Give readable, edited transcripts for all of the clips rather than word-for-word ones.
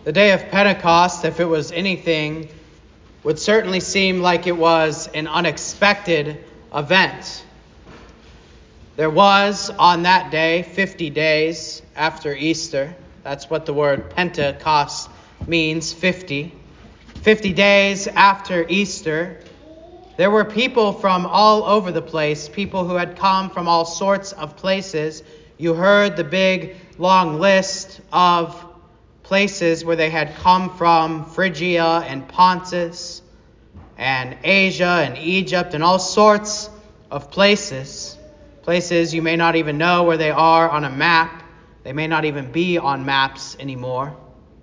The day of Pentecost, if it was anything, would certainly seem like it was an unexpected event. There was, on that day, 50 days after Easter. That's what the word Pentecost means, 50. 50 days after Easter, there were people from all over the place, people who had come from all sorts of places. You heard the big, long list of places where they had come from: Phrygia and Pontus and Asia and Egypt and all sorts of places. Places you may not even know where they are on a map. They may not even be on maps anymore.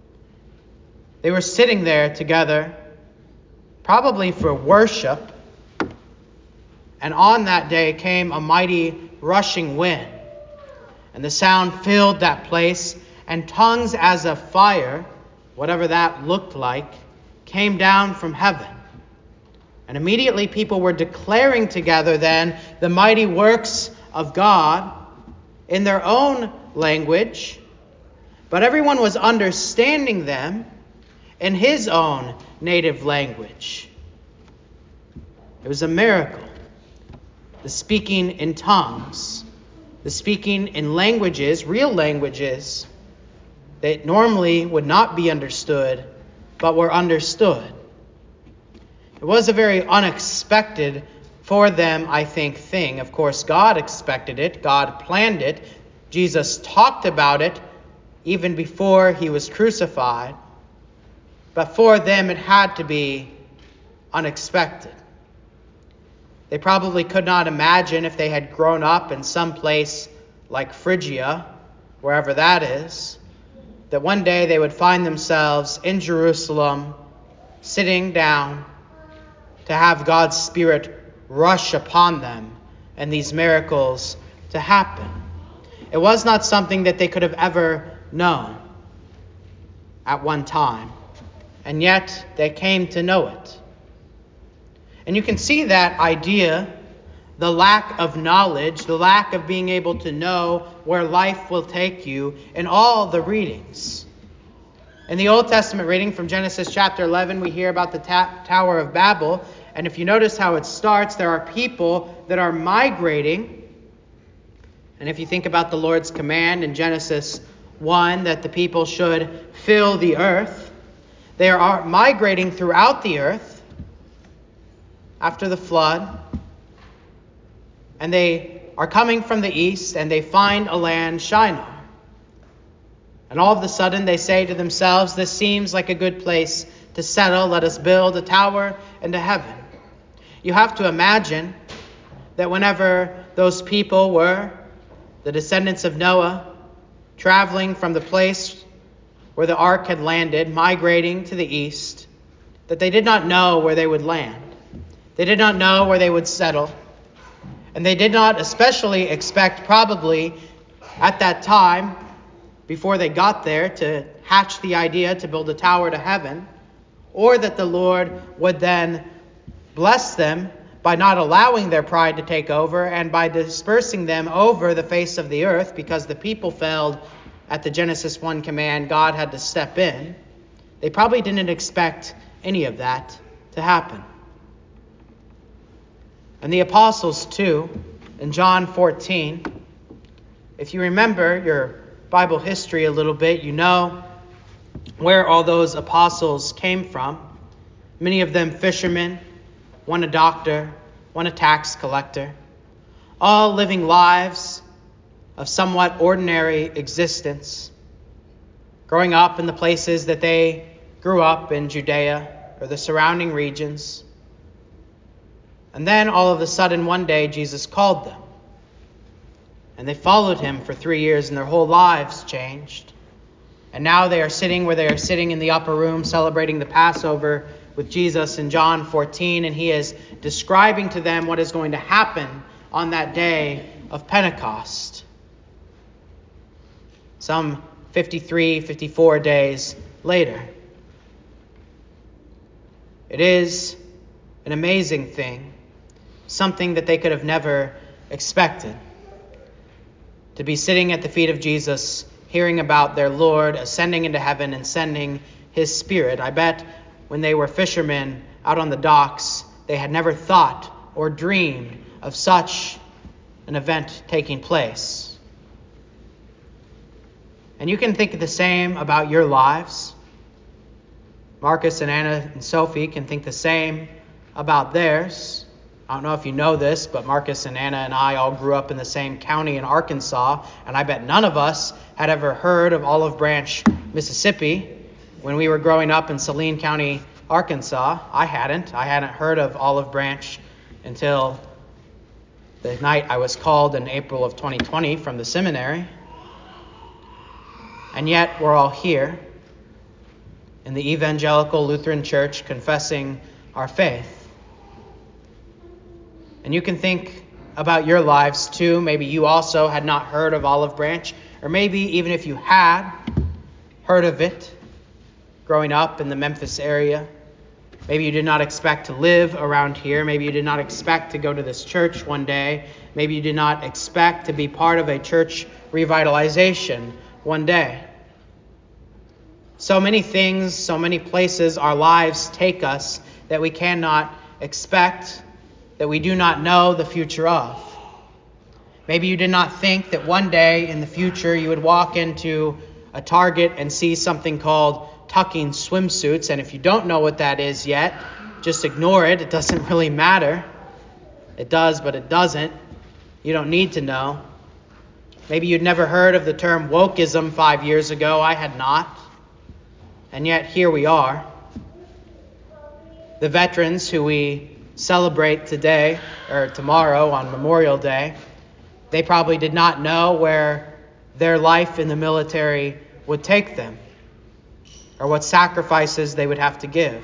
They were sitting there together, probably for worship. And on that day came a mighty rushing wind, and the sound filled that place, and tongues as of fire, whatever that looked like, came down from heaven. And immediately people were declaring together then the mighty works of God in their own language, but everyone was understanding them in his own native language. It was a miracle. The speaking in tongues, the speaking in languages, real languages, that normally would not be understood, but were understood. It was a very unexpected for them, I think, thing. Of course, God expected it. God planned it. Jesus talked about it even before he was crucified. But for them, it had to be unexpected. They probably could not imagine, if they had grown up in some place like Phrygia, wherever that is, that one day they would find themselves in Jerusalem, sitting down to have God's Spirit rush upon them and these miracles to happen. It was not something that they could have ever known at one time, and yet they came to know it. And you can see that idea, the lack of knowledge, the lack of being able to know where life will take you, in all the readings. In the Old Testament reading from Genesis chapter 11, we hear about the Tower of Babel. And if you notice how it starts, there are people that are migrating. And if you think about the Lord's command in Genesis 1, that the people should fill the earth, they are migrating throughout the earth after the flood. And they are coming from the east, and they find a land, Shinar. And all of a sudden they say to themselves, this seems like a good place to settle. Let us build a tower into heaven. You have to imagine that whenever those people were, the descendants of Noah, traveling from the place where the ark had landed, migrating to the east, that they did not know where they would land. They did not know where they would settle. And they did not especially expect, probably at that time, before they got there, to hatch the idea to build a tower to heaven, or that the Lord would then bless them by not allowing their pride to take over and by dispersing them over the face of the earth, because the people failed at the Genesis 1 command. God had to step in. They probably didn't expect any of that to happen. And the apostles too, in John 14, if you remember your Bible history a little bit, you know where all those apostles came from. Many of them fishermen, one a doctor, one a tax collector, all living lives of somewhat ordinary existence, growing up in the places that they grew up in, Judea or the surrounding regions. And then all of a sudden one day Jesus called them. And they followed him for 3 years, and their whole lives changed. And now they are sitting where they are sitting in the upper room celebrating the Passover with Jesus in John 14. And he is describing to them what is going to happen on that day of Pentecost. Some 53, 54 days later. It is an amazing thing. Something that they could have never expected. To be sitting at the feet of Jesus, hearing about their Lord ascending into heaven and sending his Spirit. I bet when they were fishermen out on the docks, they had never thought or dreamed of such an event taking place. And you can think the same about your lives. Marcus and Anna and Sophie can think the same about theirs. I don't know if you know this, but Marcus and Anna and I all grew up in the same county in Arkansas, and I bet none of us had ever heard of Olive Branch, Mississippi. When we were growing up in Saline County, Arkansas, I hadn't heard of Olive Branch until the night I was called in April of 2020 from the seminary. And yet we're all here in the Evangelical Lutheran Church confessing our faith. And you can think about your lives too. Maybe you also had not heard of Olive Branch, or maybe even if you had heard of it growing up in the Memphis area, maybe you did not expect to live around here. Maybe you did not expect to go to this church one day. Maybe you did not expect to be part of a church revitalization one day. So many things, so many places our lives take us that we cannot expect, that we do not know the future of. Maybe you did not think that one day in the future you would walk into a Target and see something called tucking swimsuits. And if you don't know what that is yet, just ignore it. It doesn't really matter. It does, but it doesn't. You don't need to know. Maybe you'd never heard of the term wokeism 5 years ago. I had not. And yet here we are. The veterans who we celebrate today or tomorrow on Memorial Day, they probably did not know where their life in the military would take them or what sacrifices they would have to give.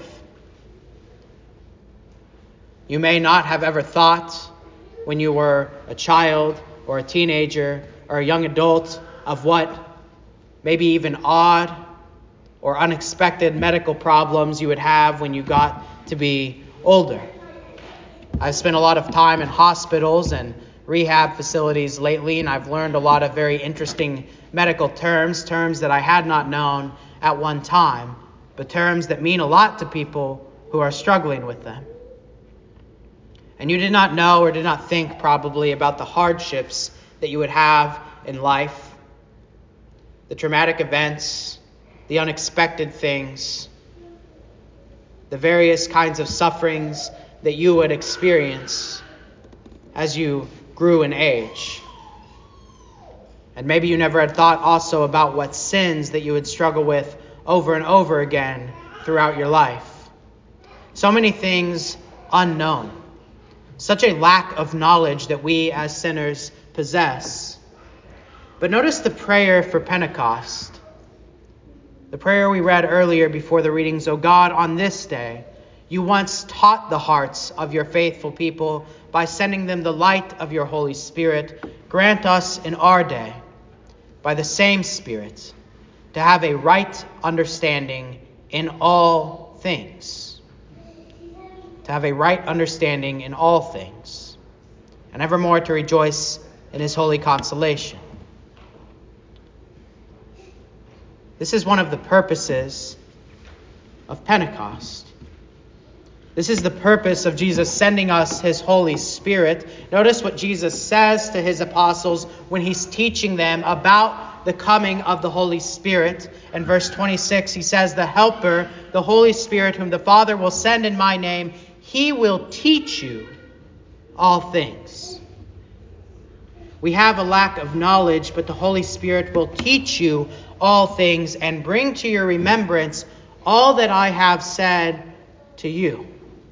You may not have ever thought when you were a child or a teenager or a young adult of what maybe even odd or unexpected medical problems you would have when you got to be older. I've spent a lot of time in hospitals and rehab facilities lately, and I've learned a lot of very interesting medical terms that I had not known at one time, but terms that mean a lot to people who are struggling with them. And you did not know or did not think probably about the hardships that you would have in life, the traumatic events, the unexpected things, the various kinds of sufferings that you would experience as you grew in age. And maybe you never had thought also about what sins that you would struggle with over and over again throughout your life. So many things unknown. Such a lack of knowledge that we as sinners possess. But notice the prayer for Pentecost. The prayer we read earlier before the readings, O God, on this day, you once taught the hearts of your faithful people by sending them the light of your Holy Spirit. Grant us in our day, by the same Spirit, to have a right understanding in all things. To have a right understanding in all things, and evermore to rejoice in his holy consolation. This is one of the purposes of Pentecost. This is the purpose of Jesus sending us his Holy Spirit. Notice what Jesus says to his apostles when he's teaching them about the coming of the Holy Spirit. In verse 26, he says, the Helper, the Holy Spirit, whom the Father will send in my name, he will teach you all things. We have a lack of knowledge, but the Holy Spirit will teach you all things and bring to your remembrance all that I have said to you.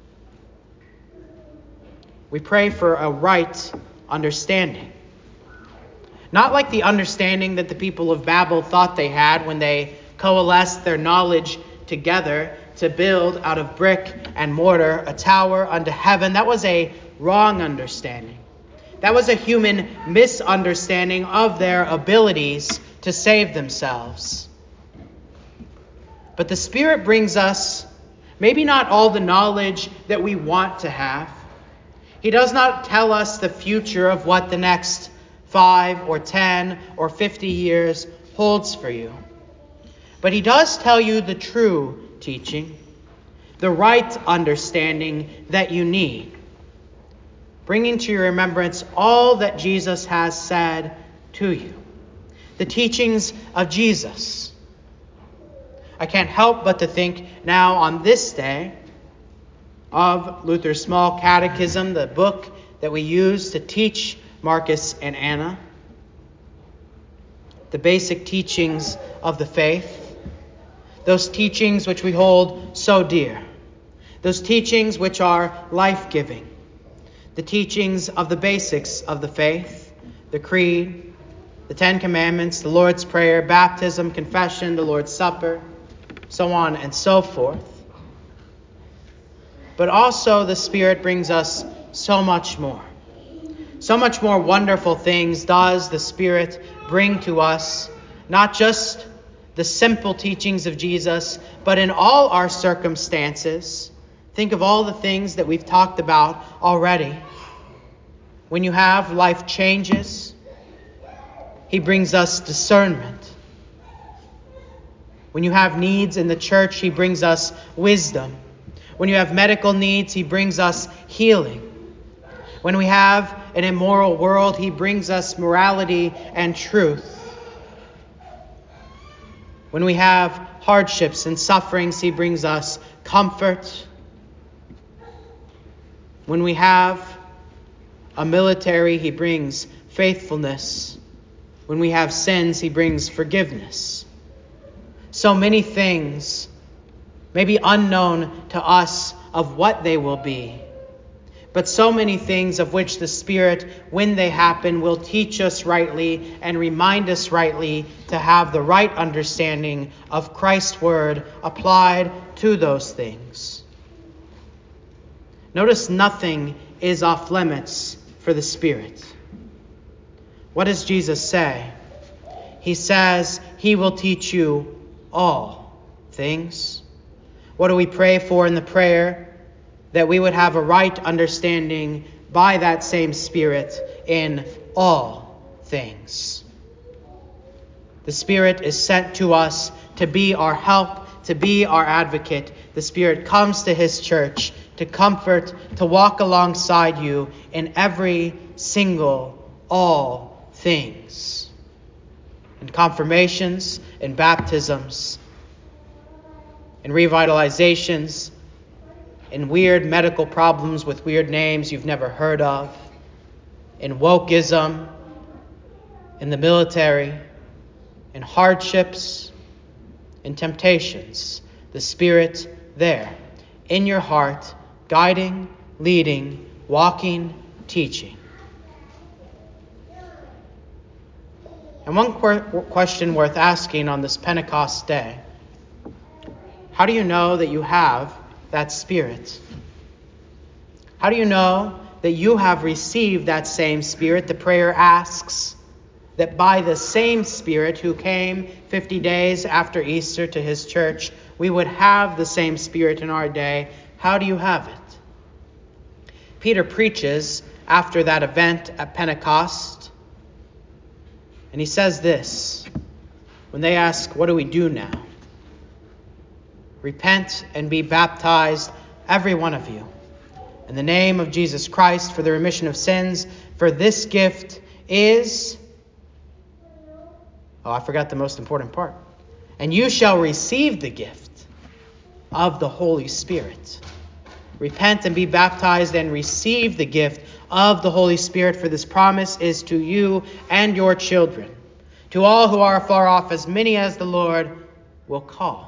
We pray for a right understanding. Not like the understanding that the people of Babel thought they had when they coalesced their knowledge together to build out of brick and mortar a tower unto heaven. That was a wrong understanding. That was a human misunderstanding of their abilities to save themselves. But the Spirit brings us maybe not all the knowledge that we want to have. He does not tell us the future of what the next 5 or 10 or 50 years holds for you. But he does tell you the true teaching, the right understanding that you need, bringing to your remembrance all that Jesus has said to you, the teachings of Jesus. I can't help but to think now on this day of Luther's Small Catechism, the book that we use to teach Marcus and Anna, the basic teachings of the faith, those teachings which we hold so dear, those teachings which are life-giving, the teachings of the basics of the faith, the Creed, the Ten Commandments, the Lord's Prayer, baptism, confession, the Lord's Supper, so on and so forth. But also the Spirit brings us so much more. So much more wonderful things does the Spirit bring to us, not just the simple teachings of Jesus, but in all our circumstances. Think of all the things that we've talked about already. When you have life changes, he brings us discernment. When you have needs in the church, he brings us wisdom. When you have medical needs, he brings us healing. When we have an immoral world, he brings us morality and truth. When we have hardships and sufferings, he brings us comfort. When we have a military, he brings faithfulness. When we have sins, he brings forgiveness. So many things, maybe unknown to us of what they will be, but so many things of which the Spirit, when they happen, will teach us rightly and remind us rightly to have the right understanding of Christ's word applied to those things. Notice nothing is off limits for the Spirit. What does Jesus say? He says he will teach you all things. What do we pray for in the prayer? That we would have a right understanding by that same Spirit in all things. The Spirit is sent to us to be our help, to be our advocate. The Spirit comes to his church to comfort, to walk alongside you in every single, all things. In confirmations, in baptisms, in revitalizations, in weird medical problems with weird names you've never heard of, in wokeism, in the military, in hardships, in temptations. The Spirit there, in your heart, guiding, leading, walking, teaching. And one question worth asking on this Pentecost day: how do you know that you have that Spirit? How do you know that you have received that same Spirit? The prayer asks that by the same Spirit who came 50 days after Easter to his church, we would have the same Spirit in our day. How do you have it? Peter preaches after that event at Pentecost, and he says this, when they ask, what do we do now? Repent and be baptized, every one of you, in the name of Jesus Christ for the remission of sins, for this gift is... I forgot the most important part. And you shall receive the gift of the Holy Spirit. Repent and be baptized and receive the gift of the Holy Spirit, for this promise is to you and your children, to all who are far off, as many as the Lord will call.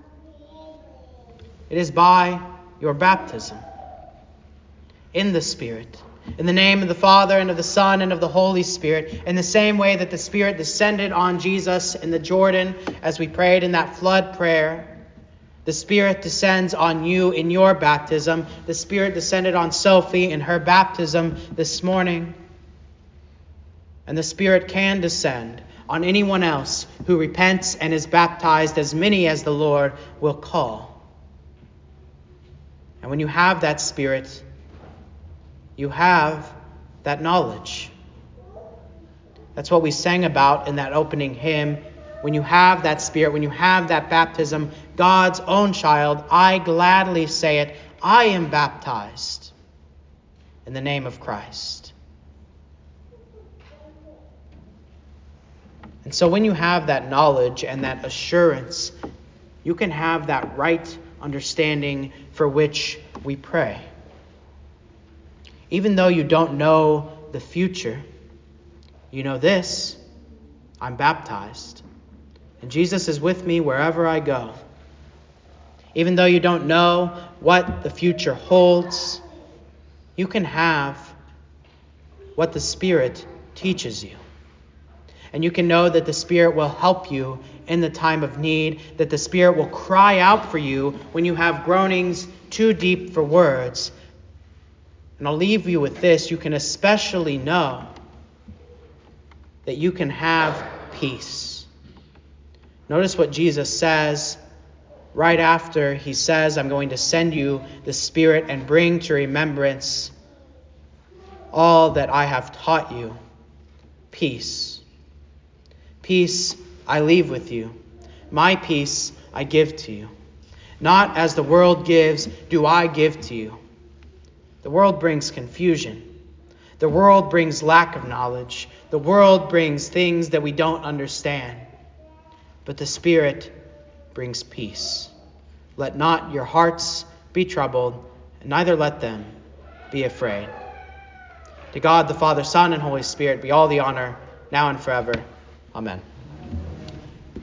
It is by your baptism in the Spirit, in the name of the Father and of the Son and of the Holy Spirit, in the same way that the Spirit descended on Jesus in the Jordan as we prayed in that flood prayer. The Spirit descends on you in your baptism. The Spirit descended on Sophie in her baptism this morning. And the Spirit can descend on anyone else who repents and is baptized, as many as the Lord will call. And when you have that Spirit, you have that knowledge. That's what we sang about in that opening hymn, when you have that Spirit, when you have that baptism, God's own child, I gladly say it, I am baptized in the name of Christ. And so when you have that knowledge and that assurance, you can have that right understanding for which we pray. Even though you don't know the future, you know this: I'm baptized, and Jesus is with me wherever I go. Even though you don't know what the future holds, you can have what the Spirit teaches you. And you can know that the Spirit will help you in the time of need, that the Spirit will cry out for you when you have groanings too deep for words. And I'll leave you with this: you can especially know that you can have peace. Notice what Jesus says right after he says, I'm going to send you the Spirit and bring to remembrance all that I have taught you. Peace. Peace I leave with you. My peace I give to you. Not as the world gives, do I give to you. The world brings confusion. The world brings lack of knowledge. The world brings things that we don't understand. But the Spirit brings peace. Let not your hearts be troubled, and neither let them be afraid. To God, the Father, Son, and Holy Spirit be all the honor, now and forever. Amen.